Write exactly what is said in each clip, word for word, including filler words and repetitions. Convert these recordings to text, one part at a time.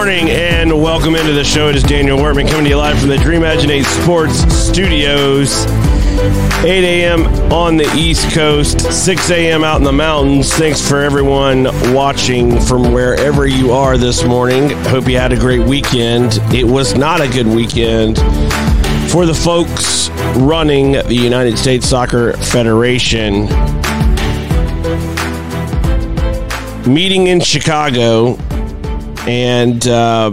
morning and welcome into the show. It is Daniel Wortman coming to you live from the Dream Imaginate Sports Studios. eight a.m. on the East Coast, six a.m. out in the mountains. Thanks for everyone watching from wherever you are this morning. Hope you had a great weekend. It was not a good weekend for the folks running the United States Soccer Federation. Meeting in Chicago and uh,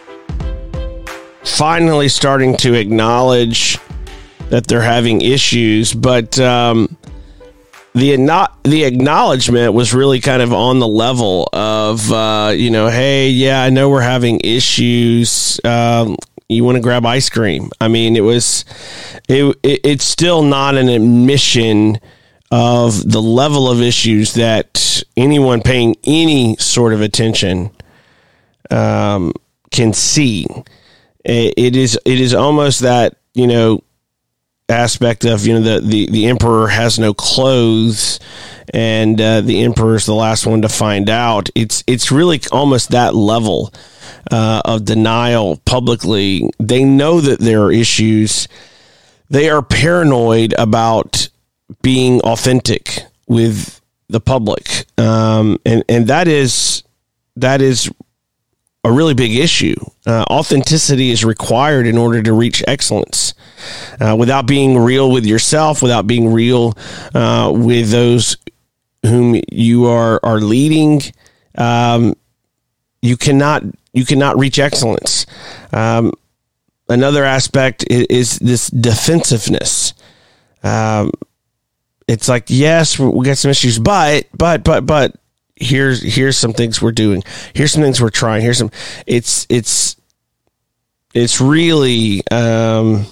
finally starting to acknowledge that they're having issues, but um, the the acknowledgement was really kind of on the level of, uh, you know, hey, yeah, I know we're having issues. Um, you want to grab ice cream? I mean, it was, it, it it's still not an admission of the level of issues that anyone paying any sort of attention um, can see. It, it is it is almost that, you know, aspect of, you know, the, the, the emperor has no clothes and uh, the emperor is the last one to find out. It's it's really almost that level uh, of denial publicly. They know that there are issues. They are paranoid about being authentic with the public. Um, and, and that is, that is a really big issue. Uh, authenticity is required in order to reach excellence. Uh, without being real with yourself, without being real uh, with those whom you are, are leading, um, you cannot, you cannot reach excellence. Um, another aspect is, is this defensiveness. Um, It's like, yes, we got some issues, but, but, but, but here's, here's some things we're doing. Here's some things we're trying. Here's some, it's, it's, it's really, um,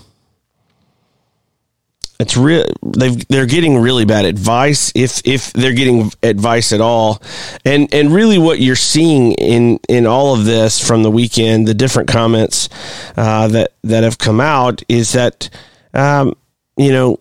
it's real. They've, they're getting really bad advice if, if they're getting advice at all. And, and really what you're seeing in, in all of this from the weekend, the different comments, uh, that, that have come out is that, um, you know,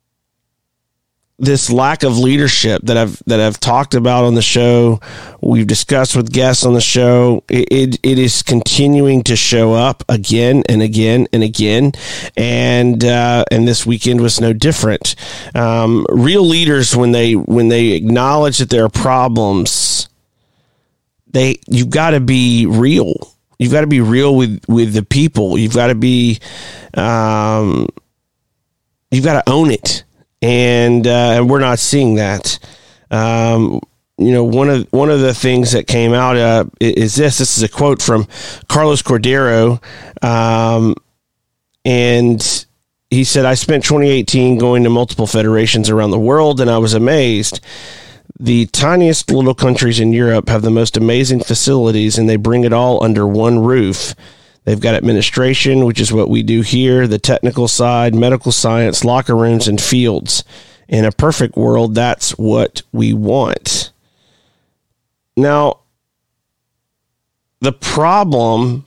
this lack of leadership that I've that I've talked about on the show, we've discussed with guests on the show, it, it it is continuing to show up again and again and again, and uh, and this weekend was no different. Um, real leaders, when they when they acknowledge that there are problems, they you've got to be real. You've got to be real with, with the people. You've got to be, um, you've got to own it. And, uh, and we're not seeing that. Um, you know, one of, one of the things that came out, uh, is this, this is a quote from Carlos Cordero. Um, and he said, I spent twenty eighteen going to multiple federations around the world, and I was amazed. The tiniest little countries in Europe have the most amazing facilities, and they bring it all under one roof. They've got administration, which is what we do here, the technical side, medical science, locker rooms, and fields. In a perfect world, that's what we want. Now, the problem,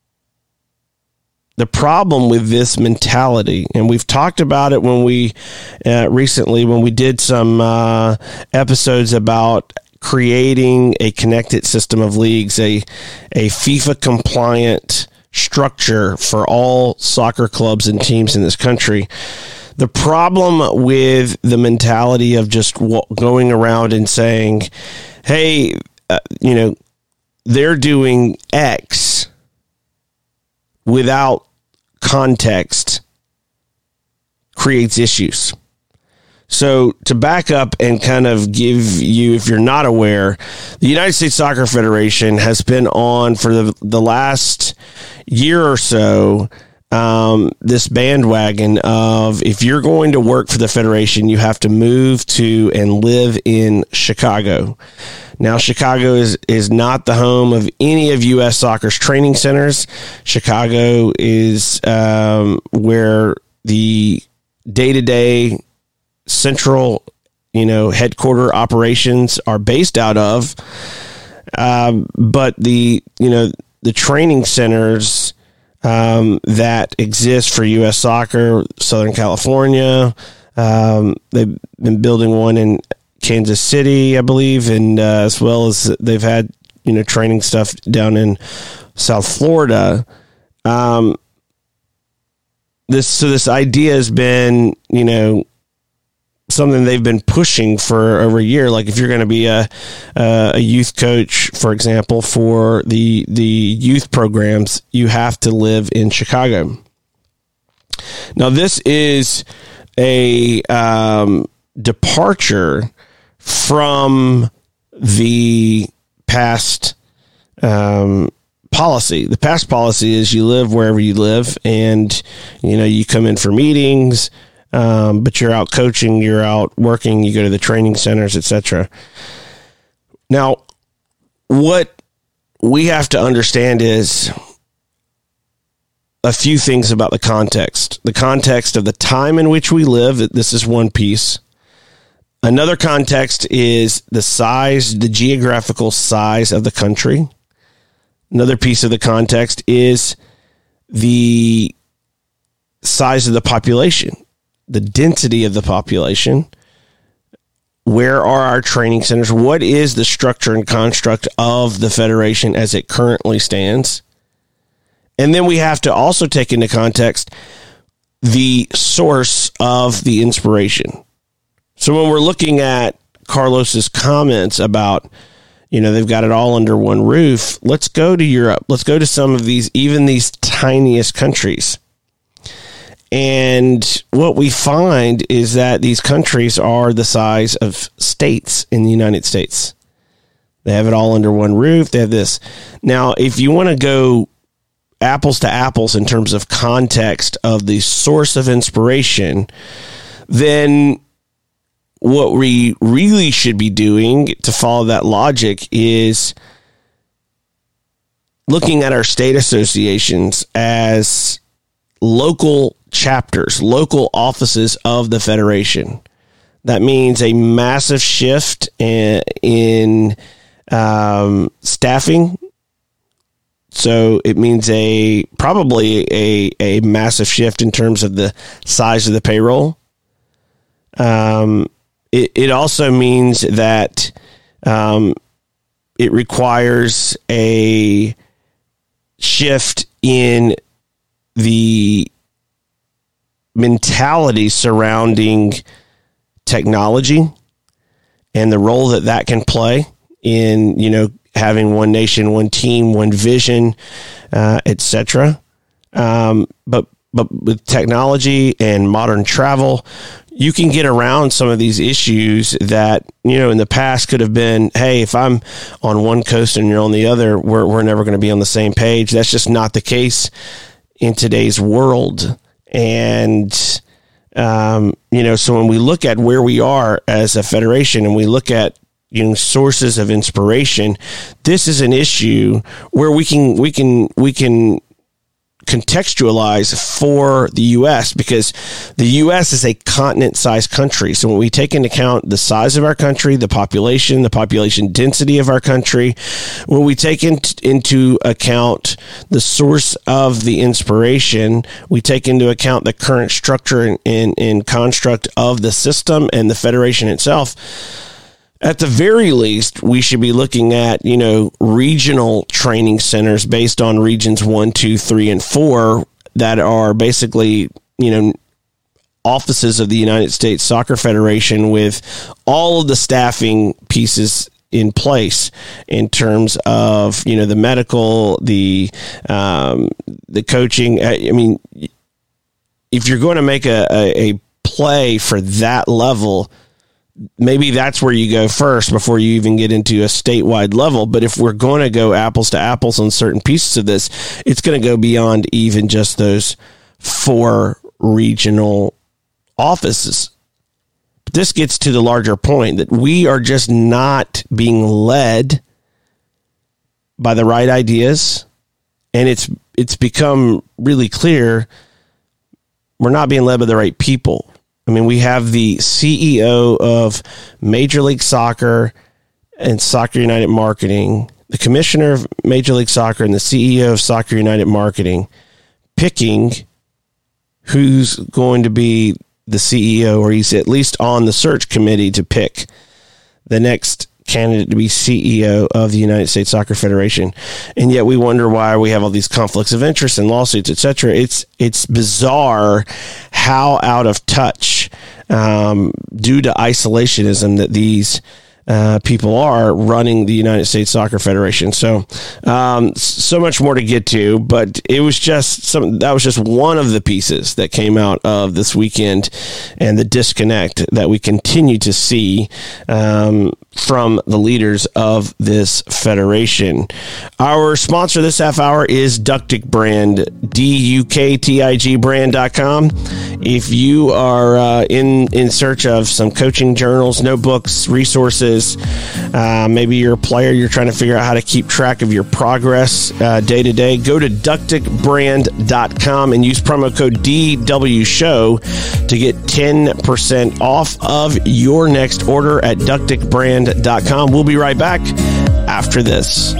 the problem with this mentality, and we've talked about it when we uh, recently, when we did some uh, episodes about creating a connected system of leagues, a, a FIFA compliant structure for all soccer clubs and teams in this country. The problem with the mentality of just going around and saying, hey, uh, you know, they're doing X without context creates issues. So to back up and kind of give you, if you're not aware, the United States Soccer Federation has been on for the, the last year or so, um, this bandwagon of, if you're going to work for the Federation, you have to move to and live in Chicago. Now, Chicago is, is not the home of any of U S Soccer's training centers. Chicago is um, where the day-to-day central, you know, headquarter operations are based out of. Um, but the, you know, the training centers um, that exist for U S Soccer, Southern California, um, they've been building one in Kansas City, I believe, and uh, as well as they've had, you know, training stuff down in South Florida. Um, this so this idea has been, you know, something they've been pushing for over a year. Like if you're going to be a a youth coach, for example, for the the youth programs, you have to live in Chicago. Now, this is a um, departure from the past um, policy. The past policy is you live wherever you live, and you know you come in for meetings. Um, but you're out coaching, you're out working, you go to the training centers, et cetera. Now, what we have to understand is a few things about the context. The context of the time in which we live, this is one piece. Another context is the size, the geographical size of the country. Another piece of the context is the size of the population. The density of the population. Where are our training centers? What is the structure and construct of the Federation as it currently stands? And then we have to also take into context the source of the inspiration. So when we're looking at Carlos's comments about, you know, they've got it all under one roof, let's go to Europe. Let's go to some of these, even these tiniest countries. And what we find is that these countries are the size of states in the United States. They have it all under one roof. They have this. Now, if you want to go apples to apples in terms of context of the source of inspiration, then what we really should be doing to follow that logic is looking at our state associations as local chapters, local offices of the Federation. That means a massive shift in, in um, staffing. So it means a probably a, a massive shift in terms of the size of the payroll. Um, it, it also means that um, it requires a shift in the mentality surrounding technology and the role that that can play in, you know, having one nation, one team, one vision, uh, et cetera. Um, but but with technology and modern travel, you can get around some of these issues that, you know, in the past could have been, hey, if I'm on one coast and you're on the other, we're we're never going to be on the same page. That's just not the case in today's world. And, um, you know, so when we look at where we are as a federation and we look at, you know, sources of inspiration, this is an issue where we can, we can, we can contextualize for the U S because the U S is a continent-sized country. So when we take into account the size of our country, the population, the population density of our country, when we take in, into account the source of the inspiration, we take into account the current structure and, and, and construct of the system and the Federation itself. At the very least, we should be looking at, you know, regional training centers based on regions one, two, three, and four that are basically, you know, offices of the United States Soccer Federation with all of the staffing pieces in place in terms of, you know, the medical, the um, the coaching. I mean, if you're going to make a, a, a play for that level, maybe that's where you go first before you even get into a statewide level. But if we're going to go apples to apples on certain pieces of this, it's going to go beyond even just those four regional offices. But this gets to the larger point that we are just not being led by the right ideas. And it's, it's become really clear we're not being led by the right people. I mean, we have the C E O of Major League Soccer and Soccer United Marketing, the commissioner of Major League Soccer and the C E O of Soccer United Marketing picking who's going to be the C E O, or he's at least on the search committee to pick the next candidate to be C E O of the United States Soccer Federation, and yet we wonder why we have all these conflicts of interest and lawsuits, et cetera. It's it's bizarre how out of touch, um, due to isolationism, that these Uh, people are running the United States Soccer Federation. So, um, so much more to get to, but it was just some, that was just one of the pieces that came out of this weekend and the disconnect that we continue to see, um, from the leaders of this federation. Our sponsor this half hour is Ductic Brand, D U K T I G brand dot com. If you are uh, in, in search of some coaching journals, notebooks, resources, uh, maybe you're a player, you're trying to figure out how to keep track of your progress uh, day to day, go to Ductic Brand dot com and use promo code D W Show to get ten percent off of your next order at Ductic Brand dot com. We'll be right back after this.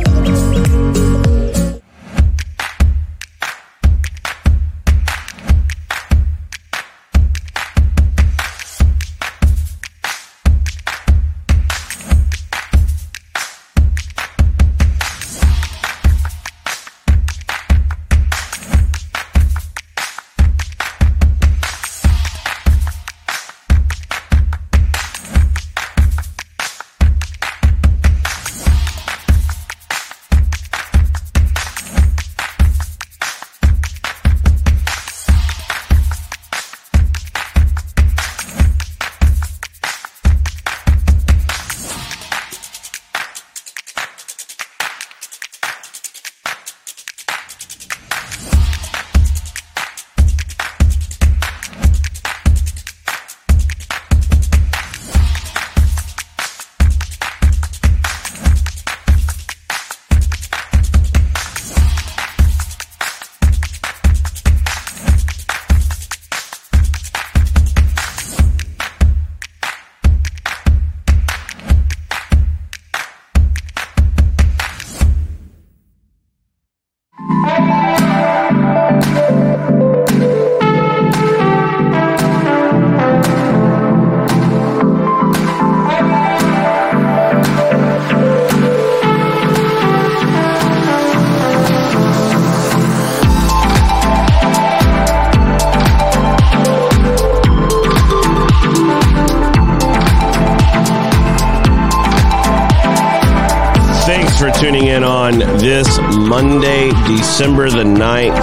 For tuning in on this Monday, December the ninth.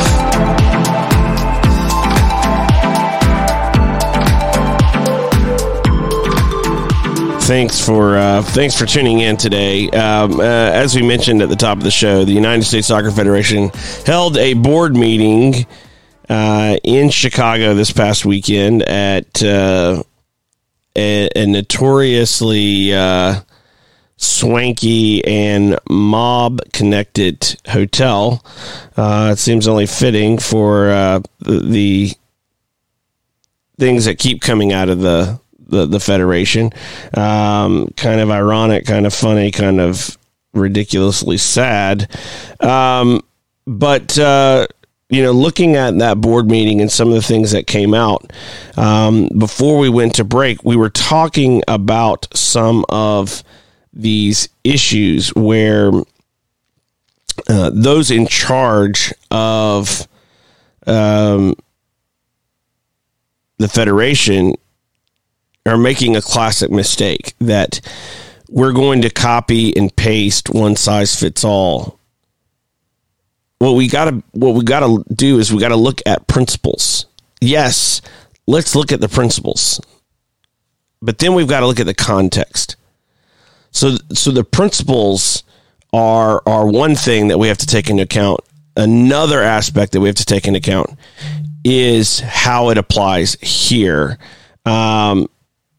Thanks for uh, thanks for tuning in today. Um, uh, as we mentioned at the top of the show, the United States Soccer Federation held a board meeting uh, in Chicago this past weekend at uh, a, a notoriously uh, swanky and mob-connected hotel. Uh, it seems only fitting for uh, the, the things that keep coming out of the the, the Federation. Um, kind of ironic, kind of funny, kind of ridiculously sad. Um, but, uh, you know, looking at that board meeting and some of the things that came out, um, before we went to break, we were talking about some of these issues where uh, those in charge of um, the Federation are making a classic mistake that we're going to copy and paste one size fits all. What we got to what we got to do is we got to look at principles. Yes, let's look at the principles, but then we've got to look at the context. So, so the principles are are one thing that we have to take into account. Another aspect that we have to take into account is how it applies here. Um,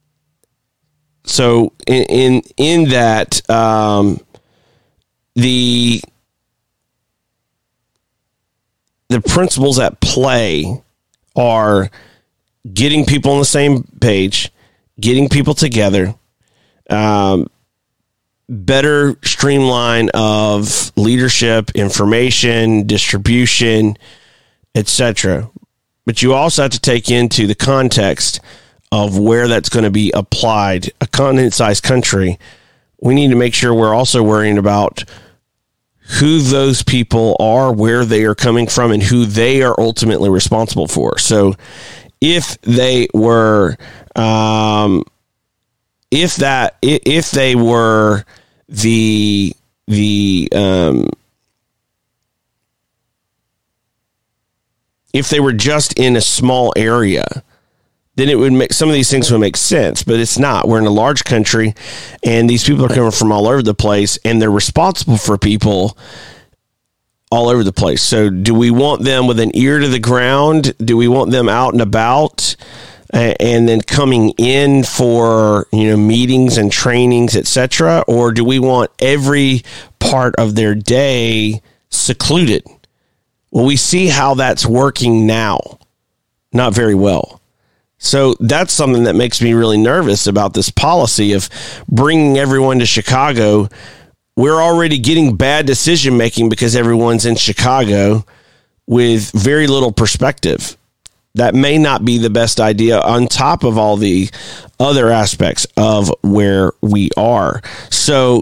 so, in in, in that, um, the the principles at play are getting people on the same page, getting people together. Um, better streamline of leadership, information, distribution, et cetera. But you also have to take into the context of where that's going to be applied. A continent-sized country, we need to make sure we're also worrying about who those people are, where they are coming from, and who they are ultimately responsible for. So if they were, um, if that, if they were the, the, um, if they were just in a small area, then it would make, some of these things would make sense, but it's not. We're in a large country, and these people are coming from all over the place, and they're responsible for people all over the place. So do we want them with an ear to the ground? Do we want them out and about uh, and then coming in for, you know, meetings and trainings, et cetera? Or do we want every part of their day secluded? Well, we see how that's working now. Not very well. So that's something that makes me really nervous about this policy of bringing everyone to Chicago. We're already getting bad decision making because everyone's in Chicago with very little perspective. That may not be the best idea on top of all the other aspects of where we are. So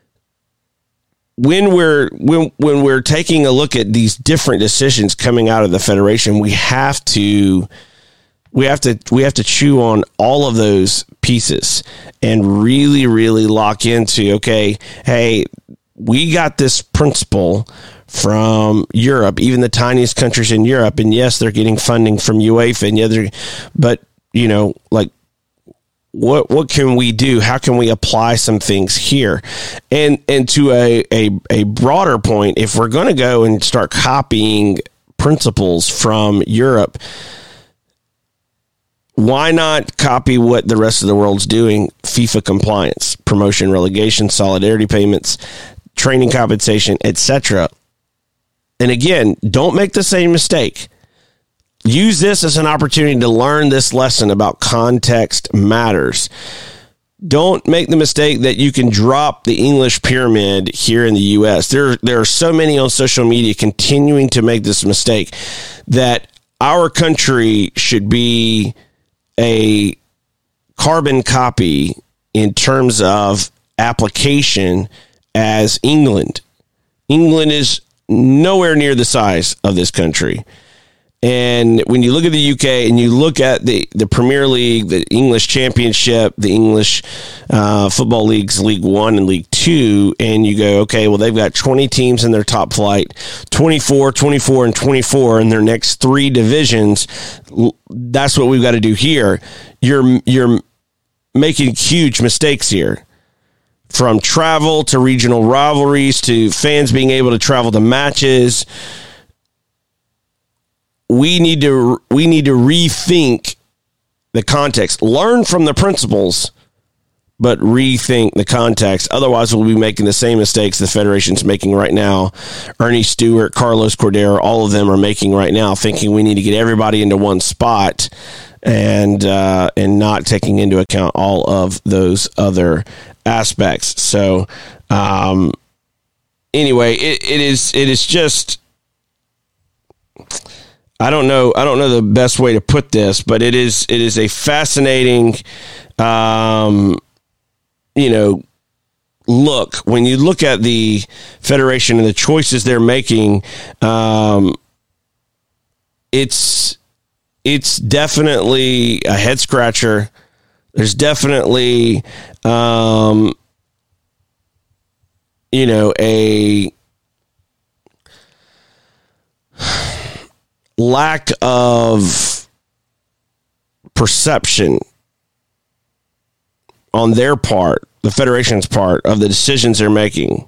when we're when when we're taking a look at these different decisions coming out of the Federation, we have to We have to we have to chew on all of those pieces and really, really lock into, okay, hey, we got this principle from Europe, even the tiniest countries in Europe, and yes, they're getting funding from UEFA, and yeah, but you know, like, what what can we do? How can we apply some things here? And and to a a, a broader point, if we're going to go and start copying principles from Europe, why not copy what the rest of the world's doing? FIFA compliance, promotion, relegation, solidarity payments, training compensation, et cetera. And again, don't make the same mistake. Use this as an opportunity to learn this lesson about context matters. Don't make the mistake that you can drop the English pyramid here in the U S. There, there are so many on social media continuing to make this mistake that our country should be a carbon copy in terms of application as England. England is nowhere near the size of this country. And when you look at the U K and you look at the, the Premier League, the English Championship, the English uh, football leagues, League One and League Two, and you go, okay, well, they've got twenty teams in their top flight, twenty-four, twenty-four, and twenty-four in their next three divisions. That's what we've got to do here. You're you're making huge mistakes here. From travel to regional rivalries to fans being able to travel to matches. We need to we need to rethink the context. Learn from the principles, but rethink the context. Otherwise, we'll be making the same mistakes the Federation's making right now. Ernie Stewart, Carlos Cordero, all of them are making right now, thinking we need to get everybody into one spot and uh, and not taking into account all of those other aspects. So, um, anyway, it, it is it is just. I don't know. I don't know the best way to put this, but it is it is a fascinating, um, you know, look when you look at the Federation and the choices they're making. Um, it's it's definitely a head scratcher. There's definitely, um, you know, a lack of perception on their part, the Federation's part, of the decisions they're making.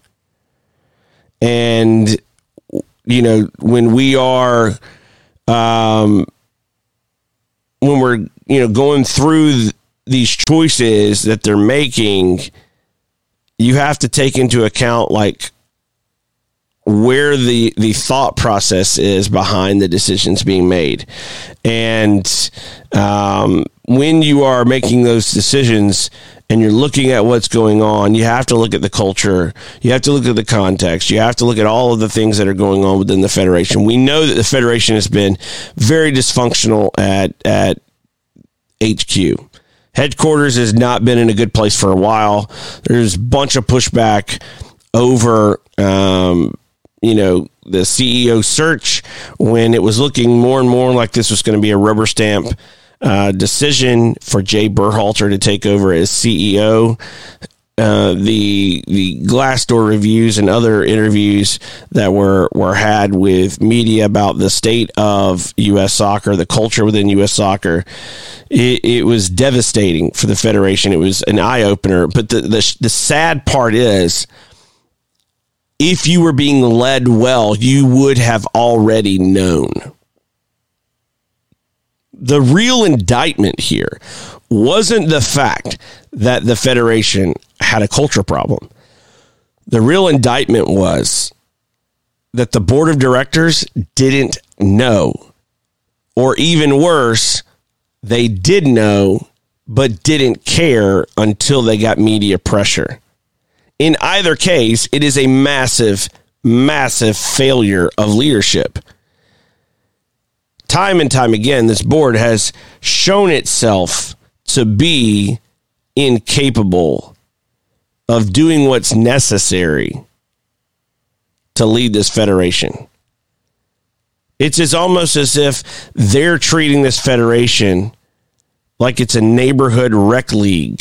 And, you know, when we are, um, when we're, you know, going through th- these choices that they're making, you have to take into account, like, where the, the thought process is behind the decisions being made. And um, when you are making those decisions and you're looking at what's going on, you have to look at the culture. You have to look at the context. You have to look at all of the things that are going on within the Federation. We know that the Federation has been very dysfunctional at, at H Q. Headquarters has not been in a good place for a while. There's a bunch of pushback over, um, you know, the C E O search when it was looking more and more like this was going to be a rubber stamp uh, decision for Jay Berhalter to take over as C E O. Uh, the the Glassdoor reviews and other interviews that were, were had with media about the state of U S soccer, the culture within U S soccer, it, it was devastating for the Federation. It was an eye-opener. But the, the the sad part is, if you were being led well, you would have already known. The real indictment here wasn't the fact that the Federation had a culture problem. The real indictment was that the board of directors didn't know, or even worse, they did know, but didn't care until they got media pressure. In either case, it is a massive, massive failure of leadership. Time and time again, this board has shown itself to be incapable of doing what's necessary to lead this federation. It's as almost as if they're treating this federation like it's a neighborhood rec league.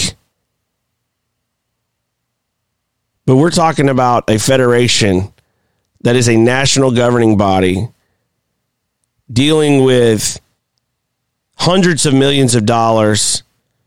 But we're talking about a federation that is a national governing body dealing with hundreds of millions of dollars,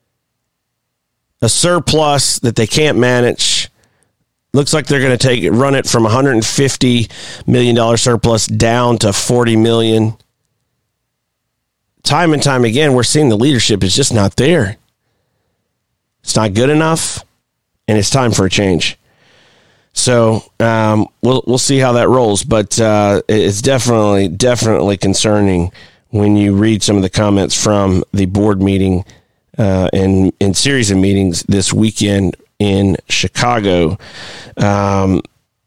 a surplus that they can't manage. Looks like they're going to take it, run it from one hundred fifty million dollars surplus down to forty million dollars. Time and time again, we're seeing the leadership is just not there. It's not good enough, and it's time for a change. So um, we'll we'll see how that rolls, but uh, it's definitely definitely concerning when you read some of the comments from the board meeting uh, and in series of meetings this weekend in Chicago. Um,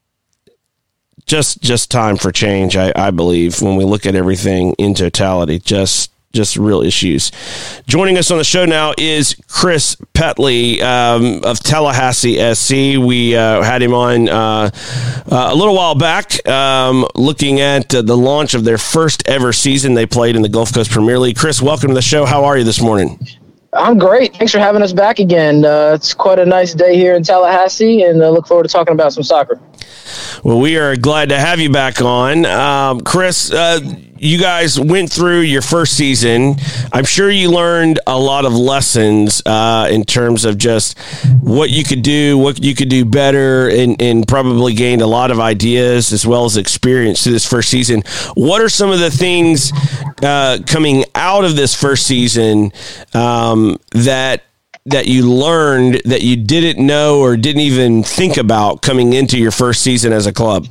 just just time for change, I, I believe, when we look at everything in totality. Just just real issues. Joining us on the show now is Chris Petley um, of Tallahassee S C. We uh, had him on uh, uh, a little while back, um, looking at uh, the launch of their first ever season they played in the Gulf Coast Premier League. Chris, welcome to the show. How are you this morning? I'm great. Thanks for having us back again. Uh, it's quite a nice day here in Tallahassee, and I uh, look forward to talking about some soccer. Well, we are glad to have you back on. Um, Chris, uh, you guys went through your first season. I'm sure you learned a lot of lessons uh, in terms of just what you could do, what you could do better, and, and probably gained a lot of ideas as well as experience through this first season. What are some of the things uh, coming out of this first season um, that that you learned that you didn't know or didn't even think about coming into your first season as a club?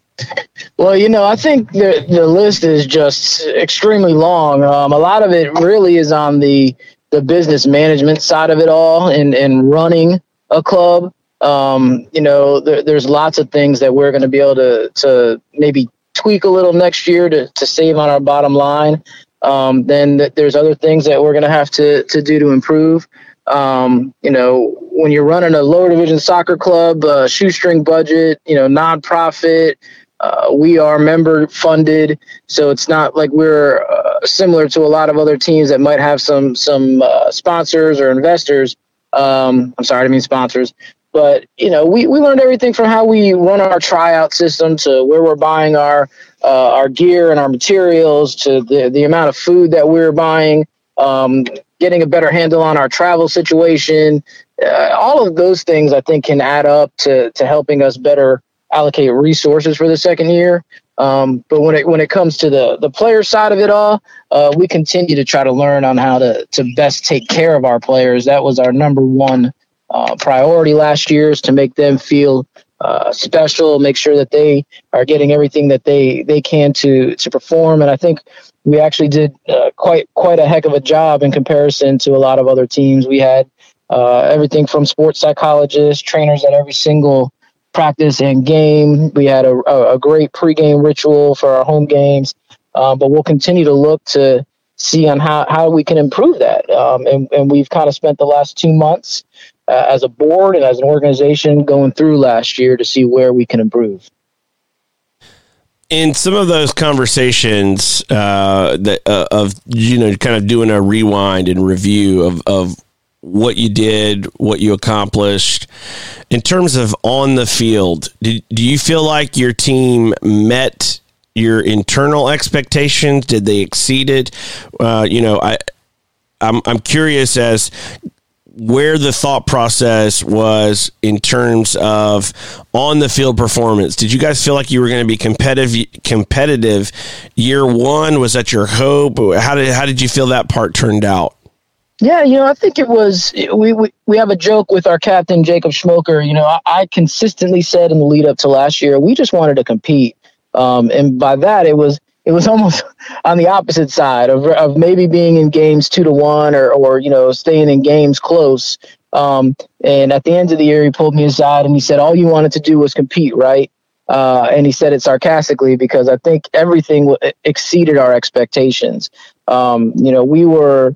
Well, you know, I think the the list is just extremely long. Um, a lot of it really is on the the business management side of it all, and, and running a club. Um, you know, there, there's lots of things that we're going to be able to to maybe tweak a little next year to, to save on our bottom line. Um, then th- there's other things that we're going to have to to do to improve. Um, you know, when you're running a lower division soccer club, uh, shoestring budget, you know, nonprofit, uh, we are member funded. So it's not like we're uh, similar to a lot of other teams that might have some, some, uh, sponsors or investors. Um, I'm sorry, I didn't mean sponsors, but you know, we, we learned everything from how we run our tryout system to where we're buying our, uh, our gear and our materials to the, the amount of food that we're buying. Um, getting a better handle on our travel situation, uh, all of those things I think can add up to, to helping us better allocate resources for the second year. Um, but when it when it comes to the, the player side of it all, uh, we continue to try to learn on how to, to best take care of our players. That was our number one uh, priority last year, is to make them feel uh, special, make sure that they are getting everything that they, they can to to perform. And I think we actually did uh, quite quite a heck of a job in comparison to a lot of other teams. We had uh, everything from sports psychologists, trainers at every single practice and game. We had a, a great pregame ritual for our home games, uh, but we'll continue to look to see on how, how we can improve that. Um, and, and we've kind of spent the last two months uh, as a board and as an organization going through last year to see where we can improve. In some of those conversations uh, that uh, of, you know, kind of doing a rewind and review of, of what you did, what you accomplished in terms of on the field, do, do you feel like your team met your internal expectations? Did they exceed it? Uh, you know, I, I'm, I'm curious as where the thought process was in terms of on the field performance. Did you guys feel like you were going to be competitive, competitive year one? Was that your hope? How did, how did you feel that part turned out? Yeah, you know, I think it was, we, we, we have a joke with our captain, Jacob Schmoker. You know, I, I consistently said in the lead up to last year, we just wanted to compete. Um, and by that, it was, it was almost on the opposite side of, of maybe being in games two to one or, or, you know, staying in games close. Um, and at the end of the year, he pulled me aside and he said, all you wanted to do was compete, right? Uh, and he said it sarcastically because I think everything w- exceeded our expectations. Um, you know, we were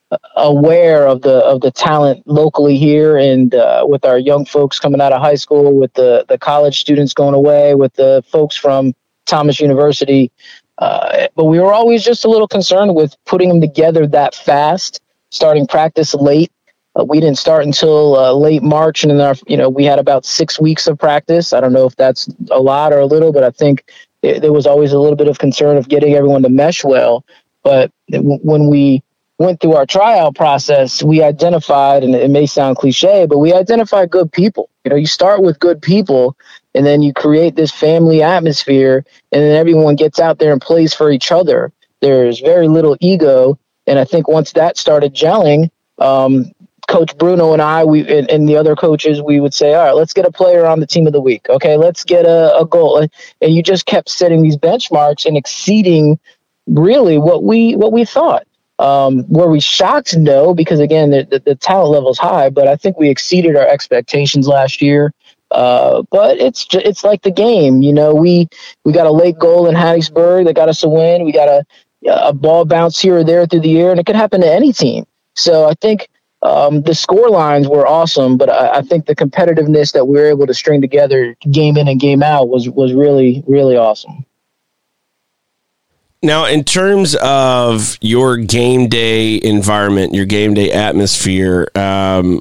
aware of the of the talent locally here, and uh, with our young folks coming out of high school, with the the college students going away, with the folks from Thomas University, uh, but we were always just a little concerned with putting them together that fast, starting practice late. Uh, we didn't start until uh, late March, and in our, you know, we had about six weeks of practice. I don't know if that's a lot or a little, but I think it, there was always a little bit of concern of getting everyone to mesh well. But w- when we went through our tryout process, we identified, and it may sound cliche, but we identified good people. You know, you start with good people, and then you create this family atmosphere, and then everyone gets out there and plays for each other. There's very little ego, and I think once that started gelling, um, Coach Bruno and I, we and, and the other coaches, we would say, all right, let's get a player on the team of the week. Okay, let's get a, a goal. And, and you just kept setting these benchmarks and exceeding really what we what we thought. Um, were we shocked? No, because again, the, the, the talent level is high, but I think we exceeded our expectations last year. Uh, but it's just, it's like the game, you know, we, we got a late goal in Hattiesburg that got us a win. We got a, a ball bounce here or there through the air, and it could happen to any team. So I think, um, the score lines were awesome, but I, I think the competitiveness that we were able to string together game in and game out was, was really, really awesome. Now, in terms of your game day environment, your game day atmosphere, um,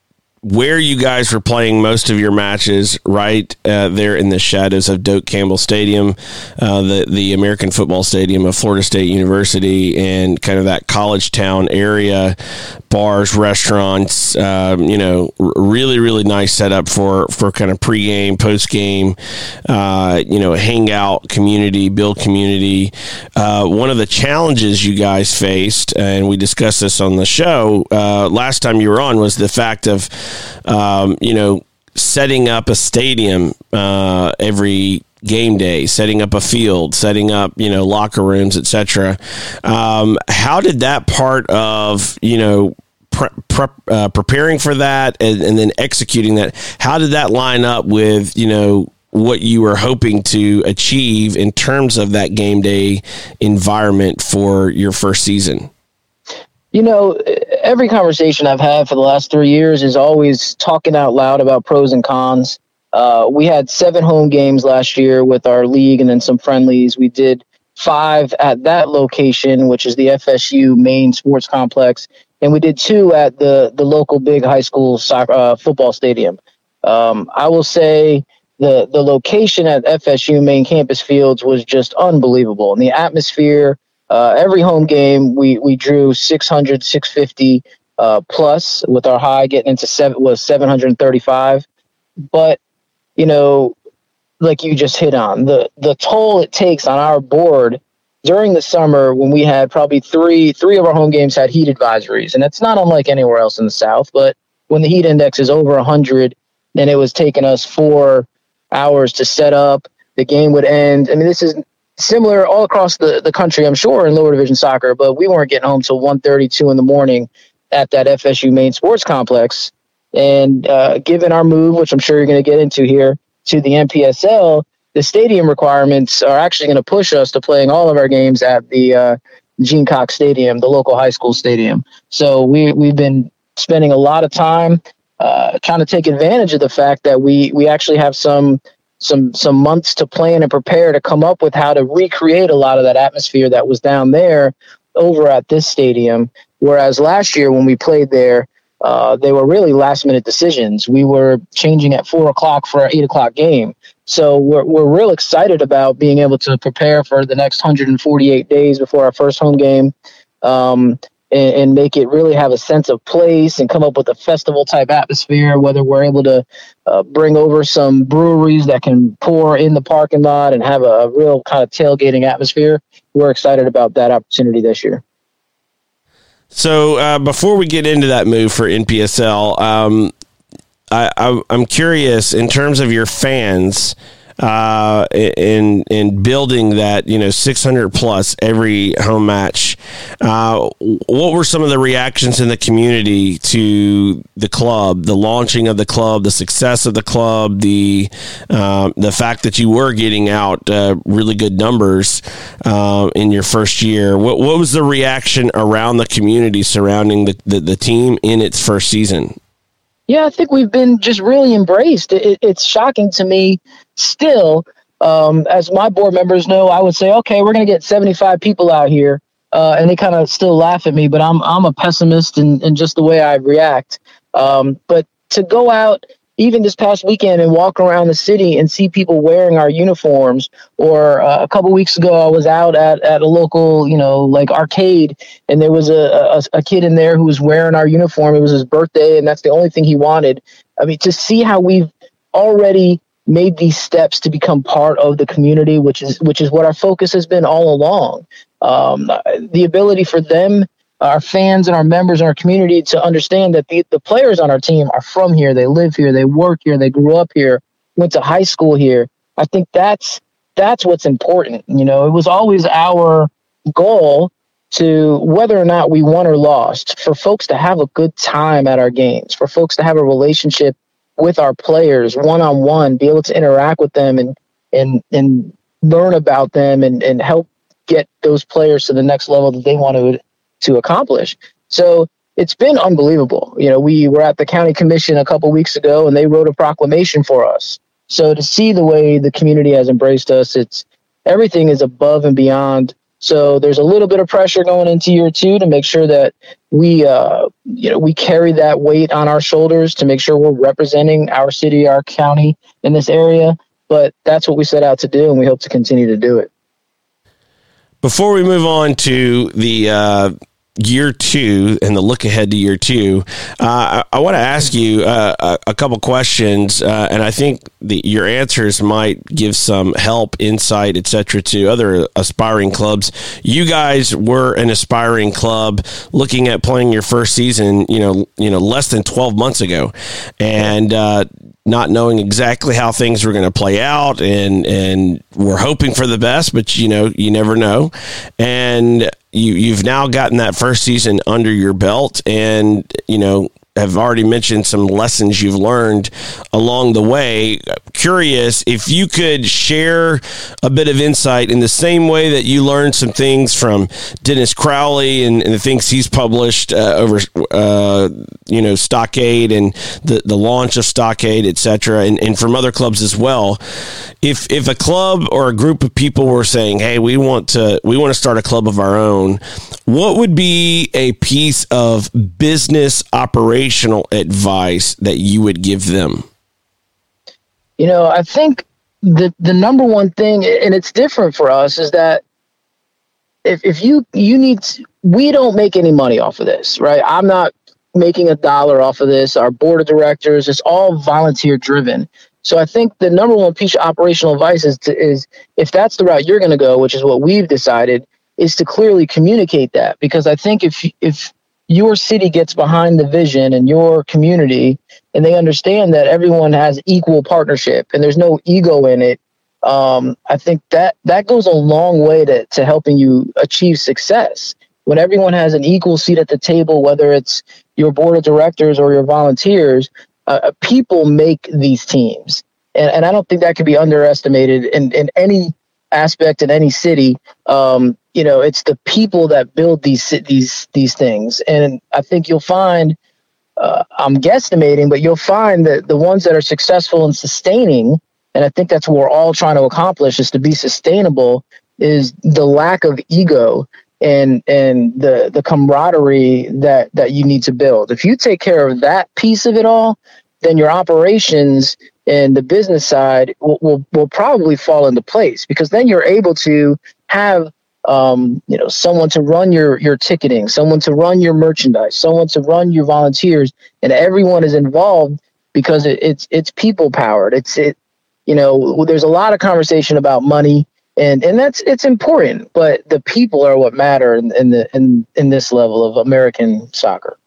where you guys were playing most of your matches, right uh, there in the shadows of Doak Campbell Stadium, uh, the the American Football Stadium of Florida State University, and kind of that college town area, bars, restaurants, um, you know, r- really, really nice setup for, for kind of pregame, postgame, uh, you know, hangout community, build community. Uh, one of the challenges you guys faced, and we discussed this on the show uh, last time you were on, was the fact of, um, you know, setting up a stadium uh, every game day, setting up a field, setting up, you know, locker rooms, et cetera. Um, how did that part of, you know, pre- pre- uh, preparing for that and, and then executing that, how did that line up with, you know, what you were hoping to achieve in terms of that game day environment for your first season? You know, every conversation I've had for the last three years is always talking out loud about pros and cons. Uh, we had seven home games last year with our league and then some friendlies. We did five at that location, which is the F S U main sports complex. And we did two at the, the local big high school soccer, uh, football stadium. Um, I will say the, the location at F S U main campus fields was just unbelievable. And the atmosphere, uh, every home game, we, we drew six hundred, six fifty uh, plus, with our high getting into seven was seven hundred thirty-five. But, you know, like you just hit on, the, the toll it takes on our board during the summer when we had probably three, three of our home games had heat advisories. And that's not unlike anywhere else in the South, but when the heat index is over one hundred and it was taking us four hours to set up, the game would end. I mean, this is similar all across the, the country, I'm sure, in lower division soccer, but we weren't getting home till one thirty-two in the morning at that F S U main sports complex. And uh, given our move, which I'm sure you're going to get into here, to the M P S L, the stadium requirements are actually going to push us to playing all of our games at the uh, Gene Cox Stadium, the local high school stadium. So we, we've been spending a lot of time uh, trying to take advantage of the fact that we, we actually have some some some months to plan and prepare to come up with how to recreate a lot of that atmosphere that was down there over at this stadium. Whereas last year when we played there, uh, they were really last minute decisions. We were changing at four o'clock for our eight o'clock game. So we're we're real excited about being able to prepare for the next one hundred forty-eight days before our first home game, um, and, and make it really have a sense of place and come up with a festival type atmosphere. Whether we're able to uh, bring over some breweries that can pour in the parking lot and have a, a real kind of tailgating atmosphere, we're excited about that opportunity this year. So uh, before we get into that move for N P S L, um, I, I, I'm curious in terms of your fans uh, in in building that, you know, six hundred plus every home match. Uh, what were some of the reactions in the community to the club, the launching of the club, the success of the club, the uh, the fact that you were getting out uh, really good numbers uh, in your first year? What what was the reaction around the community surrounding the, the, the team in its first season? Yeah, I think we've been just really embraced. It, it's shocking to me still. Um, as my board members know, I would say, okay, we're going to get seventy-five people out here. Uh, and they kind of still laugh at me, but I'm I'm a pessimist in, in just the way I react. Um, but to go out even this past weekend and walk around the city and see people wearing our uniforms, or uh, a couple weeks ago, I was out at, at a local, you know, like arcade, and there was a, a, a kid in there who was wearing our uniform. It was his birthday, and that's the only thing he wanted. I mean, to see how we've already made these steps to become part of the community, which is which is what our focus has been all along. Um, the ability for them, our fans and our members and our community, to understand that the, the players on our team are from here. They live here. They work here. They grew up here, went to high school here. I think that's that's what's important. You know, it was always our goal to, whether or not we won or lost, for folks to have a good time at our games, for folks to have a relationship with our players one-on-one, be able to interact with them and and and learn about them and, and help get those players to the next level that they want to to accomplish. So it's been unbelievable. You know, we were at the county commission a couple weeks ago and they wrote a proclamation for us. So to see the way the community has embraced us, it's everything is above and beyond. So there's a little bit of pressure going into year two to make sure that we, uh, you know, we carry that weight on our shoulders to make sure we're representing our city, our county in this area. But that's what we set out to do, and we hope to continue to do it. Before we move on to the uh, year two and the look ahead to year two, uh, I, I want to ask you uh, a, a couple questions, uh, and I think the, your answers might give some help, insight, et cetera, to other aspiring clubs. You guys were an aspiring club looking at playing your first season, you know, you know, less than twelve months ago, and uh, not knowing exactly how things were going to play out, and and we're hoping for the best, but you know, you never know. And you you've now gotten that first season under your belt, and you know, have already mentioned some lessons you've learned along the way. Curious if you could share a bit of insight in the same way that you learned some things from Dennis Crowley and, and the things he's published uh, over, uh, you know, Stockade and the, the launch of Stockade, et cetera, and, and from other clubs as well. If if a club or a group of people were saying, hey, we want to we want to start a club of our own, what would be a piece of business operational advice that you would give them? You know, I think the the number one thing, and it's different for us, is that if if you you need to, we don't make any money off of this, right? I'm not making a dollar off of this. Our board of directors, it's all volunteer driven. So I think the number one piece of operational advice is to, is if that's the route you're going to go, which is what we've decided, is to clearly communicate that. Because I think if if your city gets behind the vision and your community, and they understand that everyone has equal partnership and there's no ego in it, um, I think that that goes a long way to, to helping you achieve success. When everyone has an equal seat at the table, whether it's your board of directors or your volunteers, uh, people make these teams. And, and I don't think that could be underestimated in, in any aspect in any city, um, you know, it's the people that build these these these things. And I think you'll find, uh, I'm guesstimating, but you'll find that the ones that are successful in sustaining, and I think that's what we're all trying to accomplish, is to be sustainable, is the lack of ego and and the the camaraderie that that you need to build. If you take care of that piece of it all, then your operations and the business side will, will, will probably fall into place, because then you're able to have, um, you know, someone to run your, your ticketing, someone to run your merchandise, someone to run your volunteers, and everyone is involved because it, it's, it's people powered. It's, it, you know, there's a lot of conversation about money, and, and that's, it's important, but the people are what matter in, in the, in, in this level of American soccer.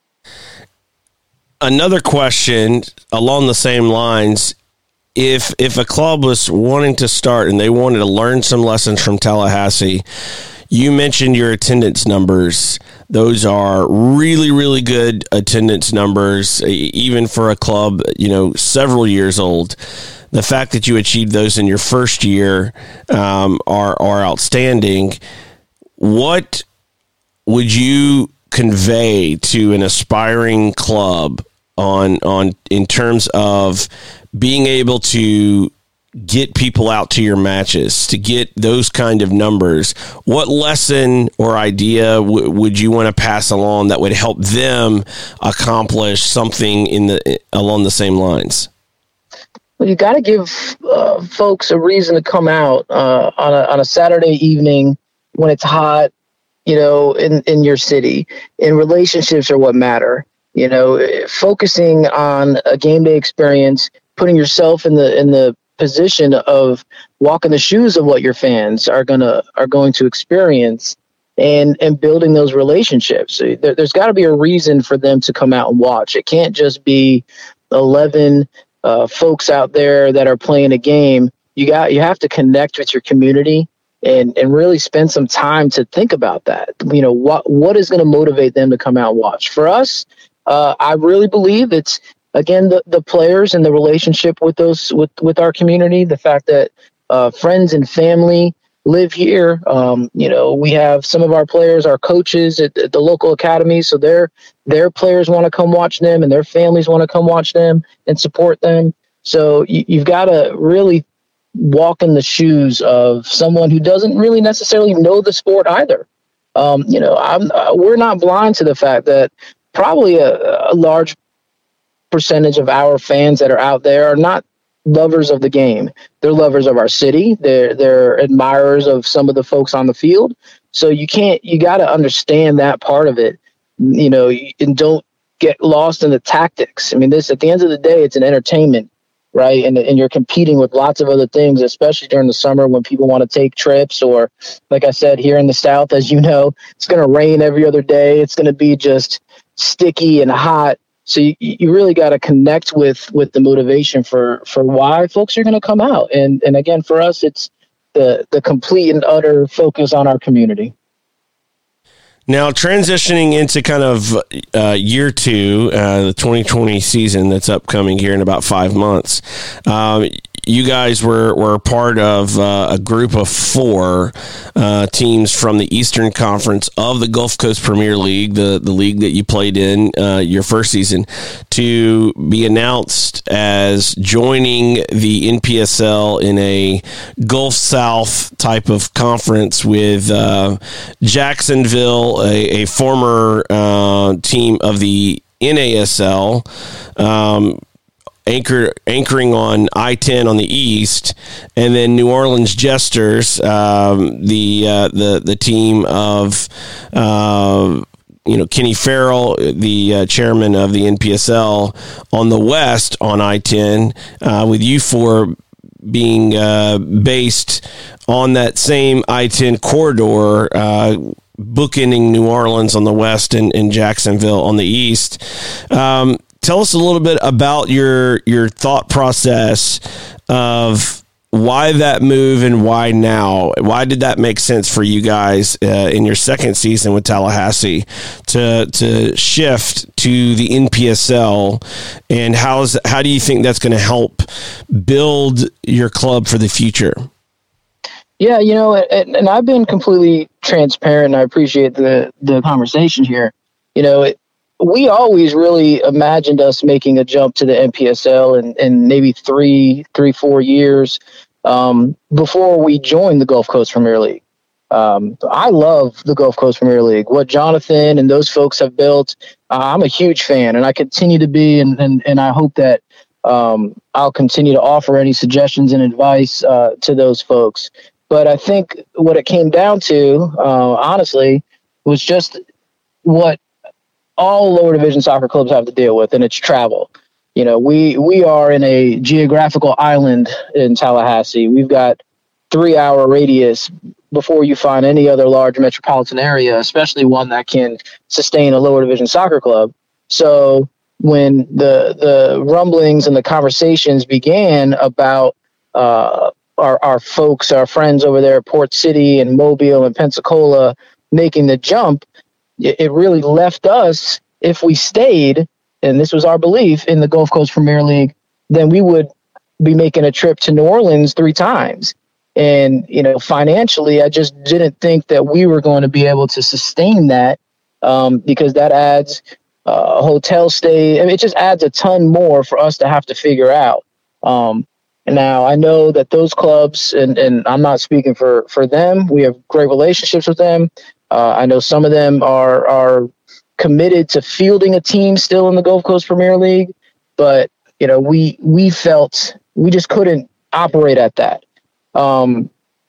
Another question along the same lines, if if a club was wanting to start and they wanted to learn some lessons from Tallahassee, you mentioned your attendance numbers. Those are really, really good attendance numbers, even for a club, you know, several years old. The fact that you achieved those in your first year um, are, are outstanding. What would you convey to an aspiring club on on in terms of being able to get people out to your matches, to get those kind of numbers? What lesson or idea w- would you want to pass along that would help them accomplish something in the along the same lines? Well, you got to give uh, folks a reason to come out uh, on a on a Saturday evening when it's hot, you know, in, in your city. And relationships are what matter. You know, focusing on a game day experience, putting yourself in the in the position of walking the shoes of what your fans are gonna are going to experience, and and building those relationships. There, there's got to be a reason for them to come out and watch. It can't just be eleven uh, folks out there that are playing a game. You got you have to connect with your community and and really spend some time to think about that. You know, what what is going to motivate them to come out and watch? For us, Uh, I really believe it's, again, the, the players and the relationship with those with, with our community. The fact that uh, friends and family live here. Um, you know, we have some of our players, our coaches at, at the local academies, so their their players want to come watch them, and their families want to come watch them and support them. So you, you've got to really walk in the shoes of someone who doesn't really necessarily know the sport either. Um, you know, I'm, uh, we're not blind to the fact that probably a, a large percentage of our fans that are out there are not lovers of the game. They're lovers of our city. They're, they're admirers of some of the folks on the field. So you can't, you got to understand that part of it, you know, and don't get lost in the tactics. I mean, this, at the end of the day, it's an entertainment, right? And, and you're competing with lots of other things, especially during the summer when people want to take trips, or like I said, here in the South, as you know, it's going to rain every other day. It's going to be just sticky and hot. So you, you really got to connect with, with the motivation for, for why folks are going to come out. And, and again, for us, it's the, the complete and utter focus on our community. Now, transitioning into kind of uh, year two, uh, the twenty twenty season that's upcoming here in about five months, um, you guys were, were part of uh, a group of four uh, teams from the Eastern Conference of the Gulf Coast Premier League, the, the league that you played in uh, your first season, to be announced as joining the N P S L in a Gulf South type of conference with uh, Jacksonville, a, a former uh, team of the N A S L, um, Anchor, anchoring on I ten on the east, and then New Orleans Jesters, um, the uh, the the team of uh, you know Kenny Farrell, the uh, chairman of the N P S L, on the west on I ten, uh, with you four being uh, based on that same I ten corridor, uh, bookending New Orleans on the west and, and Jacksonville on the east. Um, Tell us a little bit about your your thought process of why that move and why now. Why did that make sense for you guys uh, in your second season with Tallahassee to to shift to the N P S L, and how's how do you think that's going to help build your club for the future? Yeah, you know, and, and I've been completely transparent, and I appreciate the, the conversation here. You know, it, we always really imagined us making a jump to the N P S L in, in maybe three, three, four years um, before we joined the Gulf Coast Premier League. Um, I love the Gulf Coast Premier League. What Jonathan and those folks have built, uh, I'm a huge fan, and I continue to be, and, and, and I hope that um, I'll continue to offer any suggestions and advice uh, to those folks. But I think what it came down to, uh, honestly, was just what all lower division soccer clubs have to deal with, and it's travel. You know, we we are in a geographical island in Tallahassee. We've got three hour radius before you find any other large metropolitan area, especially one that can sustain a lower division soccer club. So when the the rumblings and the conversations began about uh, our, our folks, our friends over there at Port City and Mobile and Pensacola making the jump, it really left us, if we stayed, and this was our belief, in the Gulf Coast Premier League, then we would be making a trip to New Orleans three times. And, you know, financially, I just didn't think that we were going to be able to sustain that um, because that adds uh, a hotel stay. I mean, it just adds a ton more for us to have to figure out. Um, now, I know that those clubs, and, and I'm not speaking for, for them, we have great relationships with them. Uh, I know some of them are are committed to fielding a team still in the Gulf Coast Premier League, but you know we we felt we just couldn't operate at that, um,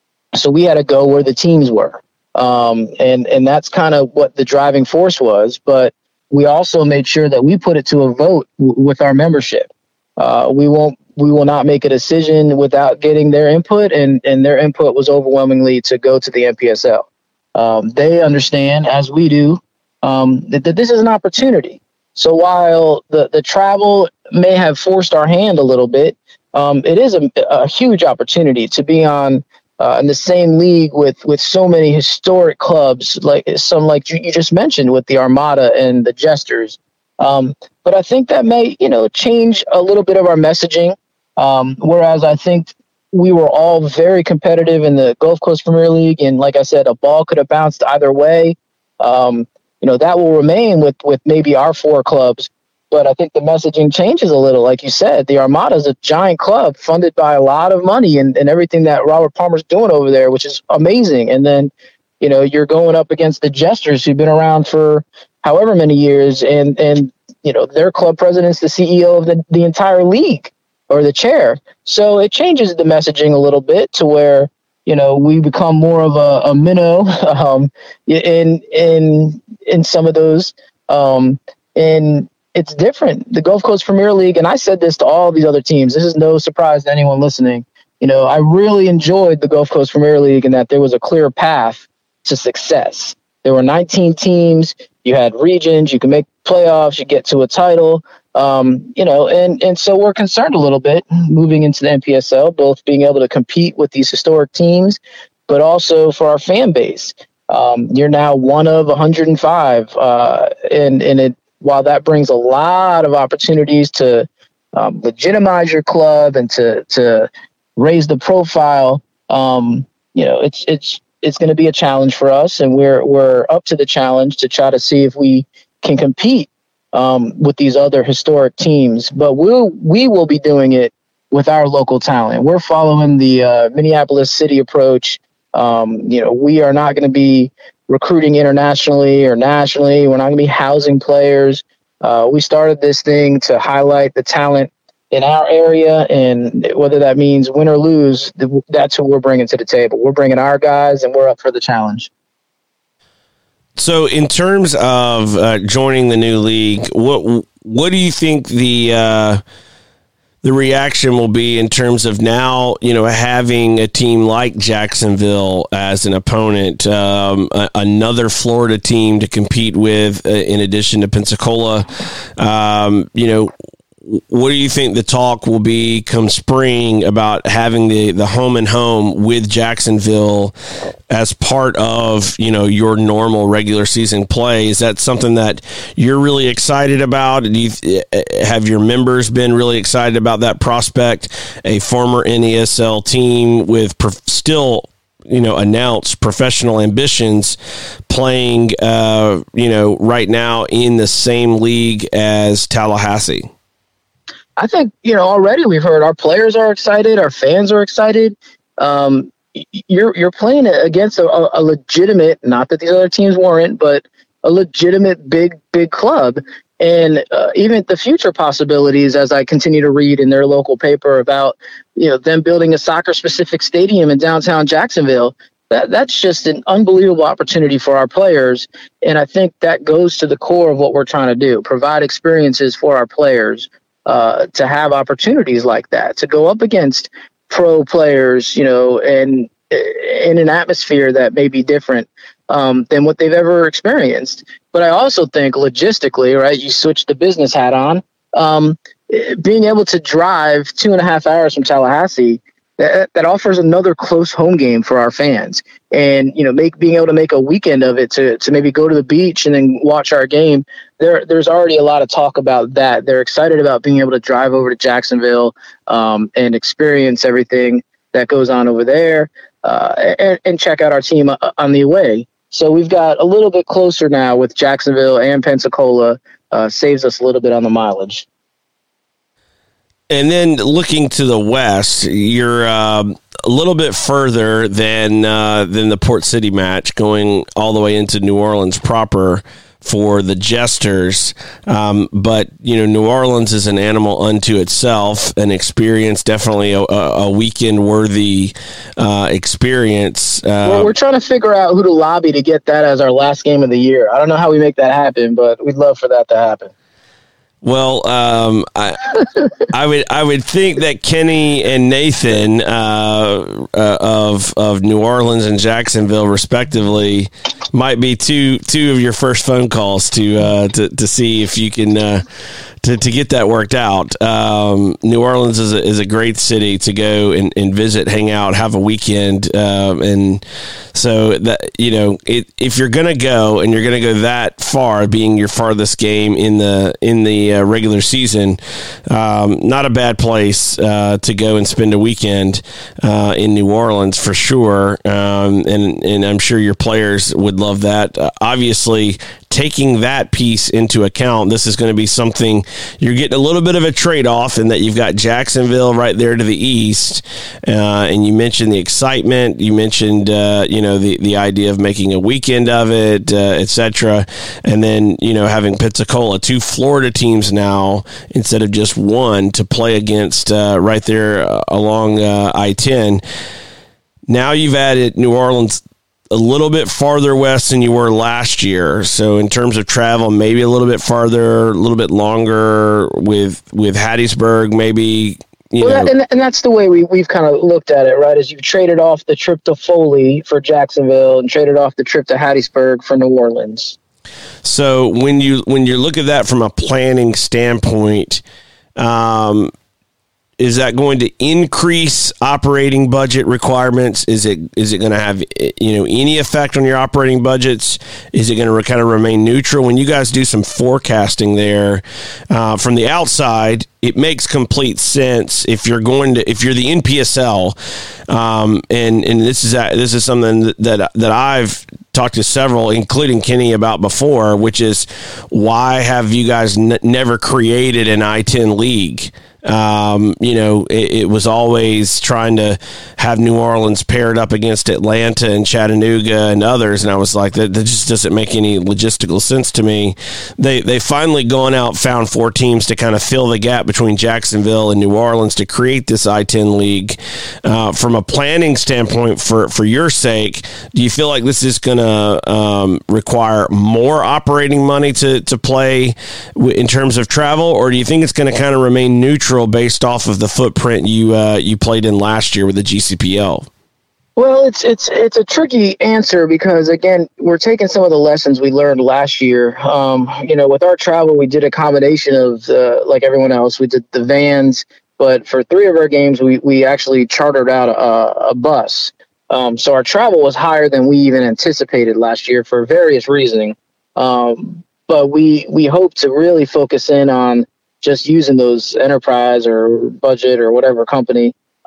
so we had to go where the teams were, um, and and that's kind of what the driving force was. But we also made sure that we put it to a vote w- with our membership. Uh, we won't we will not make a decision without getting their input, and and their input was overwhelmingly to go to the N P S L. Um, they understand, as we do, um, that, that this is an opportunity. So while the, the travel may have forced our hand a little bit, um, it is a, a huge opportunity to be on uh, in the same league with, with so many historic clubs, like some like you, you just mentioned with the Armada and the Jesters. Um, but I think that may, you know, change a little bit of our messaging. Um, whereas I think we were all very competitive in the Gulf Coast Premier League. And like I said, a ball could have bounced either way. Um, you know, that will remain with, with maybe our four clubs. But I think the messaging changes a little. Like you said, the Armada is a giant club funded by a lot of money and, and everything that Robert Palmer's doing over there, which is amazing. And then, you know, you're going up against the Jesters, who've been around for however many years. And, and you know, their club president's the C E O of the, the entire league, or the chair. So it changes the messaging a little bit to where, you know, we become more of a, a minnow um, in, in, in some of those. Um, and it's different. The Gulf Coast Premier League, and I said this to all these other teams, this is no surprise to anyone listening. You know, I really enjoyed the Gulf Coast Premier League in that there was a clear path to success. There were nineteen teams. You had regions. You could make playoffs. You get to a title. Um, you know, and, and so we're concerned a little bit moving into the N P S L, both being able to compete with these historic teams, but also for our fan base. Um, you're now one of one hundred five, uh, and, and it, while that brings a lot of opportunities to um, legitimize your club and to, to raise the profile, um, you know, it's, it's, it's going to be a challenge for us, and we're, we're up to the challenge to try to see if we can compete Um, with these other historic teams, but we'll we will be doing it with our local talent. We're following the uh, Minneapolis City approach. Um, you know, we are not going to be recruiting internationally or nationally. We're not going to be housing players. Uh, we started this thing to highlight the talent in our area, and whether that means win or lose, that's what we're bringing to the table. We're bringing our guys, and we're up for the challenge. So, in terms of uh, joining the new league, what what do you think the uh, the reaction will be in terms of now, you know, having a team like Jacksonville as an opponent, um, a, another Florida team to compete with, uh, in addition to Pensacola? Um, you know, what do you think the talk will be come spring about having the, the home and home with Jacksonville as part of, you know, your normal regular season play? Is that something that you're really excited about? Do you, have your members been really excited about that prospect? A former N E S L team with prof, still you know, announced professional ambitions playing, uh, you know, right now in the same league as Tallahassee? I think, you know, already we've heard our players are excited, our fans are excited. Um, you're you're playing against a, a legitimate, not that these other teams weren't, but a legitimate big, big club. And uh, even the future possibilities, as I continue to read in their local paper about, you know, them building a soccer-specific stadium in downtown Jacksonville, that that's just an unbelievable opportunity for our players. And I think that goes to the core of what we're trying to do, provide experiences for our players uh, to have opportunities like that, to go up against pro players, you know, and in an atmosphere that may be different um, than what they've ever experienced. But I also think logistically, right, you switch the business hat on, um, being able to drive two and a half hours from Tallahassee, that, that offers another close home game for our fans. And, you know, make being able to make a weekend of it to, to maybe go to the beach and then watch our game. There, there's already a lot of talk about that. They're excited about being able to drive over to Jacksonville um, and experience everything that goes on over there uh, and, and check out our team on the away. So we've got a little bit closer now with Jacksonville and Pensacola, uh, saves us a little bit on the mileage. And then looking to the west, you're um, a little bit further than uh, than the Port City match, going all the way into New Orleans proper for the Jesters. Um, but, you know, New Orleans is an animal unto itself, an experience, definitely a, a weekend-worthy uh, experience. Uh, we're, we're trying to figure out who to lobby to get that as our last game of the year. I don't know how we make that happen, but we'd love for that to happen. Well, um, I, I would I would think that Kenny and Nathan uh, uh, of of New Orleans and Jacksonville, respectively, might be two two of your first phone calls to uh, to to see if you can uh, to to get that worked out. Um, New Orleans is a, is a great city to go and, and visit, hang out, have a weekend, um, and so that you know it, if you're gonna go and you're gonna go that far, being your farthest game in the in the uh, regular season, um, not a bad place uh, to go and spend a weekend uh, in New Orleans for sure, um, and and I'm sure your players would love that. Uh, obviously, taking that piece into account, this is going to be something you're getting a little bit of a trade-off in that you've got Jacksonville right there to the east, uh, and you mentioned the excitement, you mentioned uh, you know the the idea of making a weekend of it, uh, et cetera, and then you know having Pensacola, two Florida teams now instead of just one to play against uh, right there uh, along uh, I ten. Now you've added New Orleans a little bit farther west than you were last year. So in terms of travel, maybe a little bit farther, a little bit longer with with Hattiesburg, maybe. You well, know. That, and, and that's the way we, we've kind of looked at it, right? As you've traded off the trip to Foley for Jacksonville and traded off the trip to Hattiesburg for New Orleans. So when you when you look at that from a planning standpoint, um, is that going to increase operating budget requirements? Is it is it going to have you know any effect on your operating budgets? Is it going to kind of remain neutral? When you guys do some forecasting there uh, from the outside, it makes complete sense if you're going to if you're the N P S L, um, and and this is this is something that that I've talked to several, including Kenny, about before, which is why have you guys n- never created an I ten league? Um, you know, it, it was always trying to have New Orleans paired up against Atlanta and Chattanooga and others, and I was like, that, that just doesn't make any logistical sense to me. They they finally gone out, found four teams to kind of fill the gap between Jacksonville and New Orleans to create this I ten league. Uh, from a planning standpoint, for, for your sake, do you feel like this is going to um, require more operating money to, to play w- in terms of travel, or do you think it's going to kind of remain neutral based off of the footprint you uh, you played in last year with the G C P L? Well, it's it's it's a tricky answer because, again, we're taking some of the lessons we learned last year. Um, you know, with our travel, we did a combination of, uh, like everyone else, we did the vans, but for three of our games, we, we actually chartered out a, a bus. Um, so our travel was higher than we even anticipated last year for various reasoning. Um, but we we hope to really focus in on just using those enterprise or budget or whatever company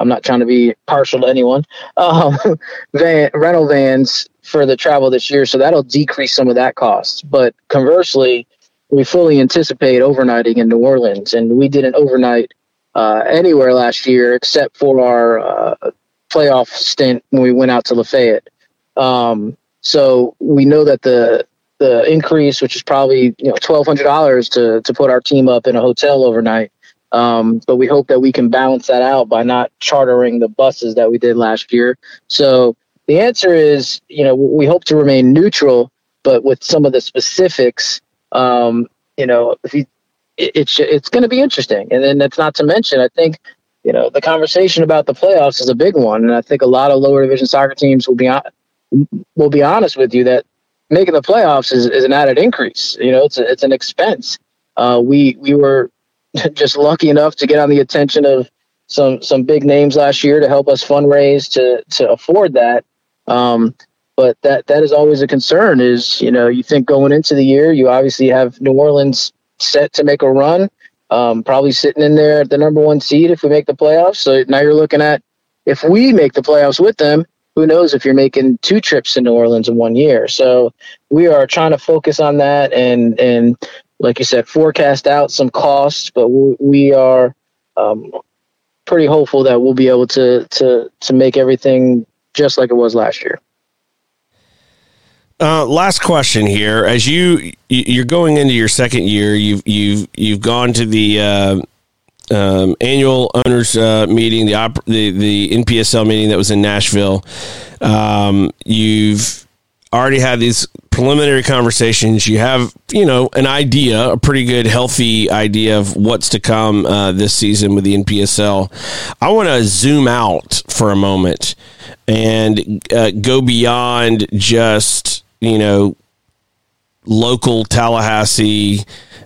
I'm not trying to be partial to anyone, um, van, rental vans for the travel this year. So that'll decrease some of that cost. But conversely, we fully anticipate overnighting in New Orleans, and we didn't overnight uh, anywhere last year except for our uh, playoff stint when we went out to Lafayette. Um, so we know that the the increase, which is probably you know twelve hundred dollars to to put our team up in a hotel overnight. Um, but we hope that we can balance that out by not chartering the buses that we did last year. So the answer is, you know, we hope to remain neutral, but with some of the specifics, um, you know, if you, it, it's it's going to be interesting. And then that's not to mention, I think, you know, the conversation about the playoffs is a big one, and I think a lot of lower division soccer teams will be on, will be honest with you that making the playoffs is, is an added increase. You know, it's a, it's an expense. Uh, we we were just lucky enough to get on the attention of some some big names last year to help us fundraise to to afford that. Um, but that that is always a concern. Is you know you think going into the year you obviously have New Orleans set to make a run, um, probably sitting in there at the number one seed if we make the playoffs. So now you're looking at if we make the playoffs with them, who knows if you're making two trips to New Orleans in one year. So we are trying to focus on that and and. Like you said, forecast out some costs, but we, we are um, pretty hopeful that we'll be able to to to make everything just like it was last year. Uh, last question here: as you you're going into your second year, you've you've you've gone to the uh, um, annual owners uh, meeting, the, op- the the N P S L meeting that was in Nashville. Um, you've already had these preliminary conversations. You have, you know, an idea, a pretty good, healthy idea of what's to come uh, this season with the N P S L. I want to zoom out for a moment and uh, go beyond just, you know, local Tallahassee,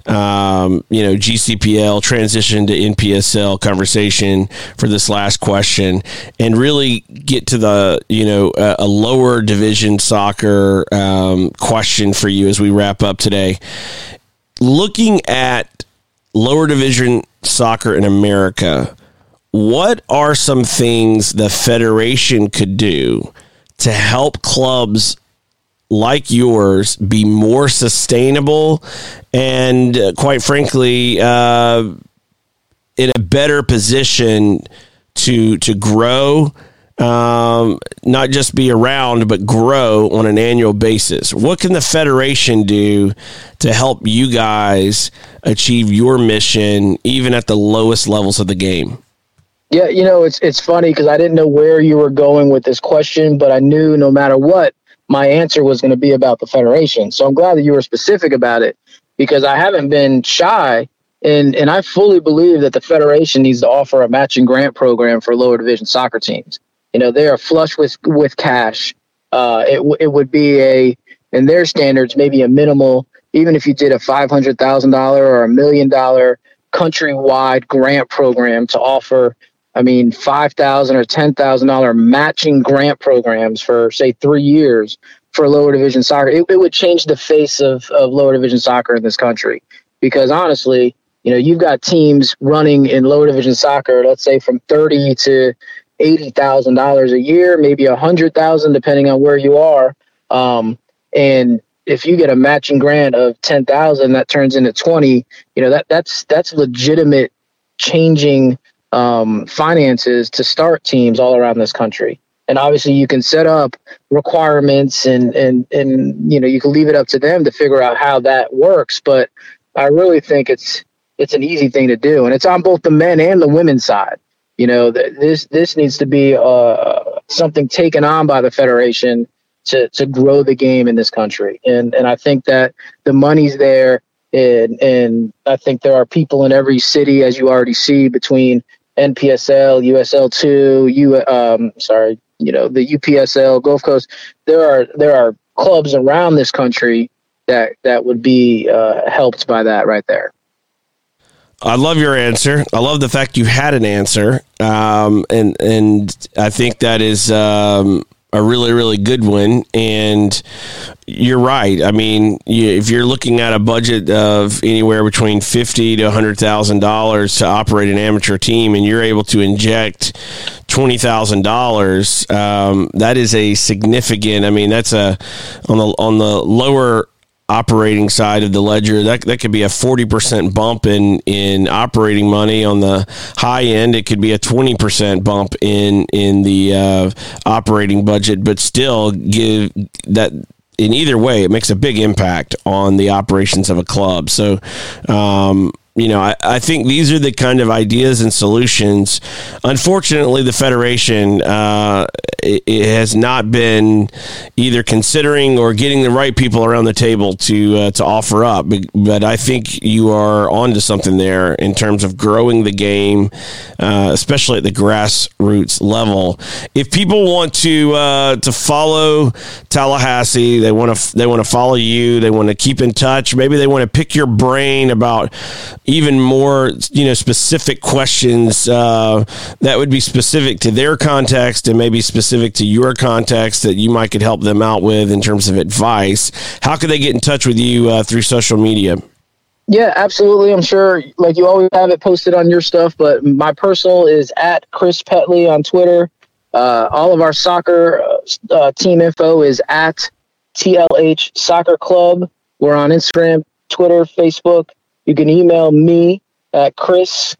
um, you know, G C P L transition to N P S L conversation for this last question, and really get to the, you know, a, a lower division soccer um, question for you as we wrap up today. Looking at lower division soccer in America, what are some things the Federation could do to help clubs like yours be more sustainable and, uh, quite frankly, uh, in a better position to to grow, um, not just be around, but grow on an annual basis? What can the Federation do to help you guys achieve your mission, even at the lowest levels of the game? Yeah, you know, it's it's funny because I didn't know where you were going with this question, but I knew no matter what, my answer was going to be about the Federation. So I'm glad that you were specific about it, because I haven't been shy, and, and I fully believe that the Federation needs to offer a matching grant program for lower division soccer teams. You know, they are flush with, with cash. Uh, it, it would be a, in their standards, maybe a minimal, even if you did a five hundred thousand dollars or a million dollar countrywide grant program to offer, I mean, five thousand dollars or ten thousand dollars matching grant programs for, say, three years for lower division soccer. It, it would change the face of, of lower division soccer in this country. Because honestly, you know, you've got teams running in lower division soccer, let's say from thirty to eighty thousand dollars a year, maybe a hundred thousand, depending on where you are. Um, and if you get a matching grant of ten thousand, that turns into twenty. You know, that that's that's legitimate changing um, finances to start teams all around this country. And obviously you can set up requirements and, and, and, you know, you can leave it up to them to figure out how that works. But I really think it's, it's an easy thing to do. And it's on both the men and the women's side. You know, this, this needs to be uh, something taken on by the Federation to, to grow the game in this country. And, and I think that the money's there. And, and I think there are people in every city, as you already see, between N P S L, U S L two, U, um, sorry, you know, the U P S L, Gulf Coast. There are there are clubs around this country that that would be uh, helped by that right there. I love your answer. I love the fact you had an answer, um, and and I think that is um, a really, really good one. And you're right. I mean, you, if you're looking at a budget of anywhere between fifty to one hundred thousand dollars to operate an amateur team, and you're able to inject twenty thousand dollars, um, that is a significant, I mean, that's a, on the, on the lower operating side of the ledger, that that could be a forty percent bump in in operating money. On the high end, it could be a twenty percent bump in in the uh, operating budget, but still give that. In either way, it makes a big impact on the operations of a club. So, um, you know, I, I think these are the kind of ideas and solutions. Unfortunately, the Federation uh, it, it has not been either considering or getting the right people around the table to uh, to offer up. But I think you are onto something there in terms of growing the game, uh, especially at the grassroots level. If people want to uh, to follow Tallahassee, they want to they want to follow you, they want to keep in touch. Maybe they want to pick your brain about even more, you know, specific questions uh, that would be specific to their context and maybe specific to your context that you might could help them out with in terms of advice. How could they get in touch with you uh, through social media? Yeah, absolutely. I'm sure, like you always have it posted on your stuff, but my personal is at Chris Petley on Twitter. Uh, all of our soccer uh, team info is at T L H Soccer Club. We're on Instagram, Twitter, Facebook. You can email me at Chris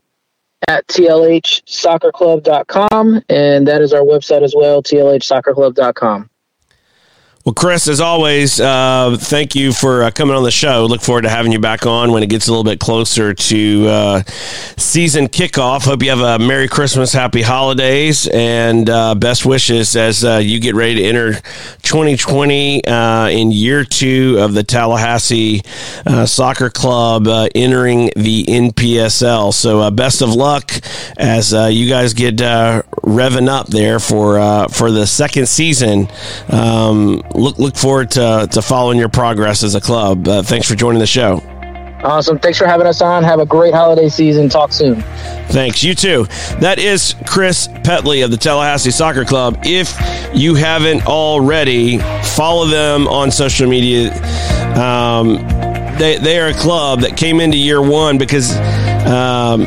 at T L H soccer club dot com, and that is our website as well, T L H soccer club dot com. Well, Chris, as always, uh, thank you for uh, coming on the show. Look forward to having you back on when it gets a little bit closer to uh, season kickoff. Hope you have a Merry Christmas, Happy Holidays, and uh, best wishes as uh, you get ready to enter twenty twenty uh, in year two of the Tallahassee uh, Soccer Club uh, entering the N P S L. So uh, best of luck as uh, you guys get uh, revving up there for uh, for the second season. Um, Look look forward to, to following your progress as a club. Uh, thanks for joining the show. Awesome. Thanks for having us on. Have a great holiday season. Talk soon. Thanks. You too. That is Chris Petley of the Tallahassee Soccer Club. If you haven't already, follow them on social media. Um, they, they are a club that came into year one because um,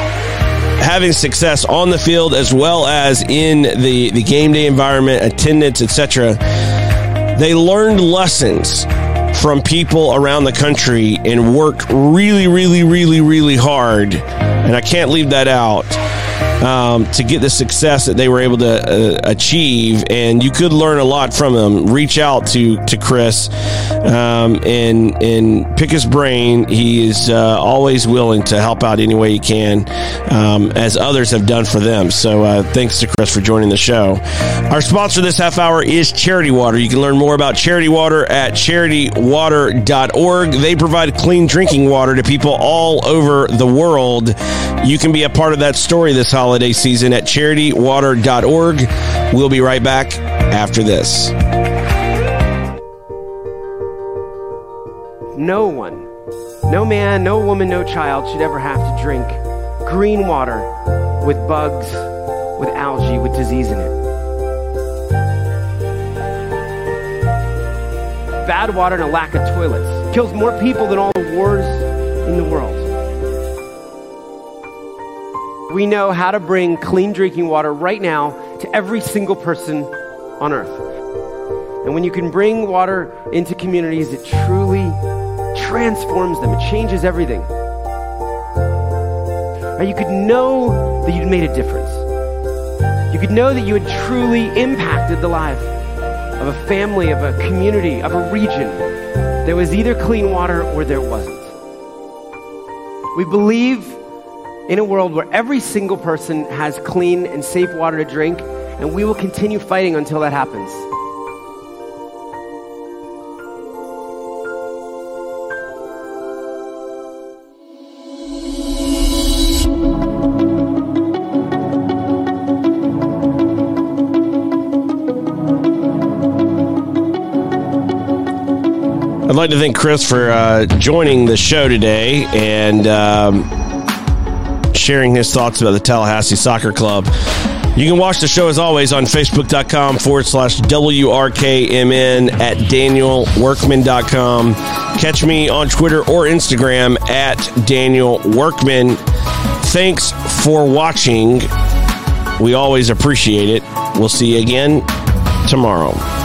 having success on the field as well as in the, the game day environment, attendance, et cetera, they learned lessons from people around the country and worked really, really, really, really hard. And I can't leave that out. Um, to get the success that they were able to uh, achieve, and you could learn a lot from them. Reach out to to Chris um, and and pick his brain. He is uh, always willing to help out any way he can, um, as others have done for them. So uh, thanks to Chris for joining the show. Our sponsor this half hour is Charity Water. You can learn more about Charity Water at charity water dot org. They provide clean drinking water to people all over the world. You can be a part of that story this holiday holiday season at charity water dot org. We'll be right back after this. No one, no man, no woman, no child should ever have to drink green water with bugs, with algae, with disease in it. Bad water and a lack of toilets kills more people than all the wars in the world. We know how to bring clean drinking water right now to every single person on earth. And when you can bring water into communities, it truly transforms them. It changes everything. Or you could know that you'd made a difference. You could know that you had truly impacted the life of a family, of a community, of a region. There was either clean water or there wasn't. We believe in a world where every single person has clean and safe water to drink, and we will continue fighting until that happens. I'd like to thank Chris for uh, joining the show today and um, sharing his thoughts about the Tallahassee Soccer Club. You can watch the show, as always, on Facebook.com forward slash WRKMN, at Daniel Workman dot com. Catch me on Twitter or Instagram at Daniel Workman. Thanks for watching. We always appreciate it. We'll see you again tomorrow.